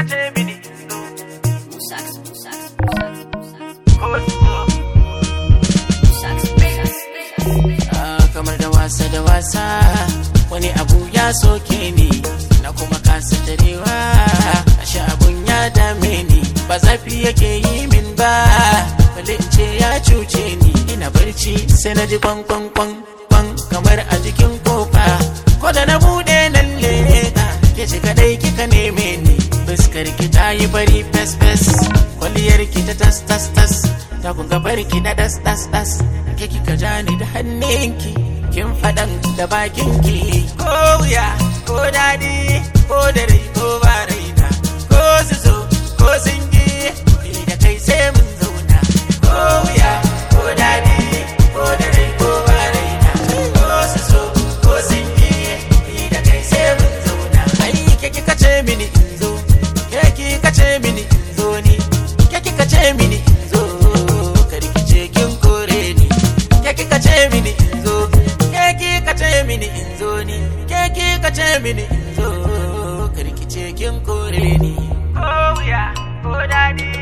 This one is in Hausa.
ce mini kamar da wasa wani abu ya soke ni na kuma kasa tarewa ashe abun ya dame ni ba zafi yake yi min ba bale in ce ya cuce ni ina barci sai na ji kwan kamar a jikin kofa ko da na bude nan leka ke ci kadai kika neme ni fuskar ki ta yi bari fes kwaliyar ki ta tas ta kun gabar ki na das ke kika ja ni da hannunki kin faɗan da bakinki ko wuya ko daɗi ko da rai ko ba raina ko su so ko sun yi da kai sai mun zauna ko wuya ko daɗi ko da rai ko ba raina ko su so ko sun yi da kai sai mun zauna ai ke kika ce mini in zo ke kika ce mini in zo ni ke kika ce mini in zo karkice kin kore ni ke kika ce mini in zo ka ce mini in zo ni ke ka ce mini in zo karkice kin kore ni ko wuya ko daɗi